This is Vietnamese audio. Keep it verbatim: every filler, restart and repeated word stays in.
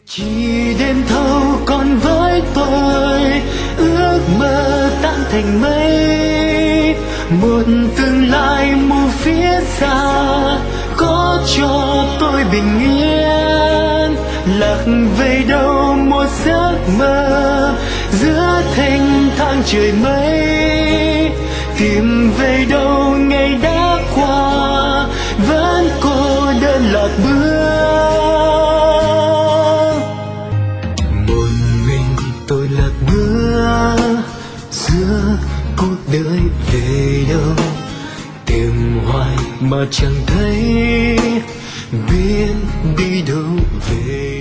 Chỉ đêm thâu còn với tôi, ước mơ tan thành mây. Một tương lai mù phía xa có cho tôi bình yên. Lạc về đâu một giấc mơ giữa thênh thang trời mây. Tìm về đâu ngày đã qua vẫn cô đơn lạc bước. Một mình tôi lạc bước giữa cuộc đời về đâu. Tìm hoài mà chẳng thấy biết đi đâu về